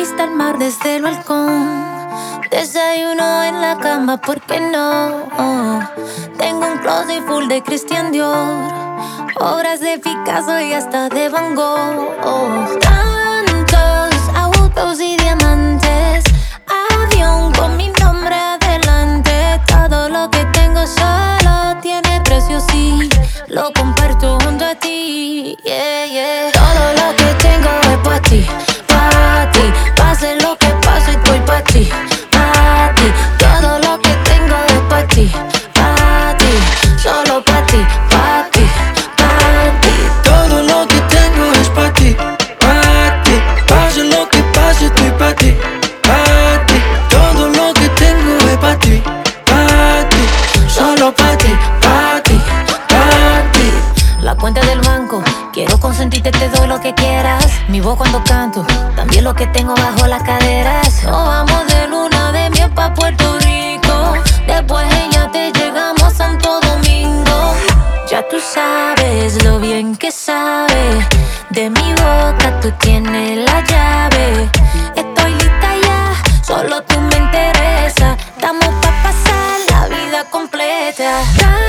vista al mar desde el balcón. Desayuno en la cama, ¿por qué no? Tengo un closet full de Christian Dior, obras de Picasso y hasta de Van Gogh. Tantos autos y diamantes, avión con mi nombre adelante. Todo lo que tengo solo tiene precio, sí, lo comparto junto a ti, yeah, yeah. Todo lo que tengo es pa' ti, pa' ti. Pase lo que pase, estoy pa' ti, pa' ti. Todo lo que tengo es pa' ti, pa' ti. Solo pa' ti, pa' ti, pa' ti. Todo lo que tengo es pa' ti, pa' ti. Pase lo que pase, estoy pa' ti, pa' ti. Todo lo que tengo es pa' ti, pa' ti. Solo pa' ti, pa' ti, pa' ti. La cuenta del banco, quiero consentirte, te doy lo que quieras. Mi voz cuando canto, también lo que tengo bajo las caderas. Nos vamos de luna de miel pa' Puerto Rico. Después ella te llegamos a Santo Domingo. Ya tú sabes lo bien que sabe. De mi boca tú tienes la llave. Estoy lista ya, solo tú me interesa. Estamos pa' pasar la vida completa.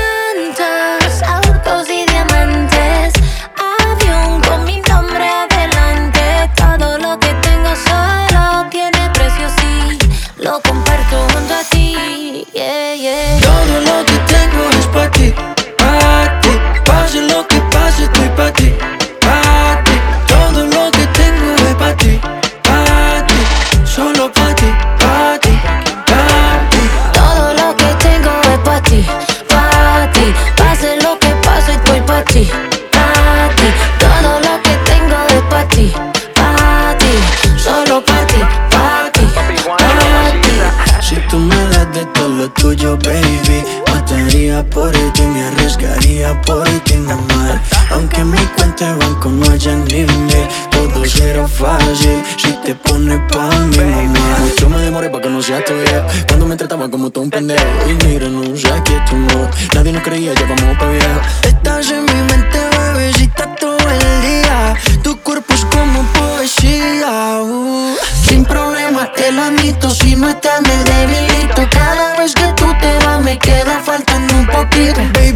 Tantos autos y diamantes, avión con mi nombre adelante. Todo lo que tengo solo tiene precio, sí, lo comparto junto a ti, yeah, yeah. Todo lo que tengo es pa' ti, pa' ti. Pase lo que pase, estoy pa' ti, pa' ti. Todo lo que tengo es pa' ti, pa' ti. Solo pa' ti, pa' ti, pa' ti. Todo lo que tengo es pa' ti, pa' ti. Pase lo que pase, estoy pa' ti, pa' ti. Todo lo que tengo es pa' ti, pa' ti. Solo pa' ti, pa' ti, pa' ti. Si tú me das de todo lo tuyo, baby, mataría por ti, me arriesgaría por ti, mamá. Aunque mi cuenta de banco no haya ni mil, todo será fácil si te pones pa' mí, mamá. Mucho me demoré pa' que no seas tu vieja, cuando me trataban como todo un pendejo. Y mira, no sé aquí tu no, nadie nos creía, ya vamos pa' viejo. Estás en mi mente, bebecita, todo el día. Tu cuerpo es como poesía, sin problema te lo admito, si no estás me debilito. Cada vez que tú te vas me queda faltando un poquito.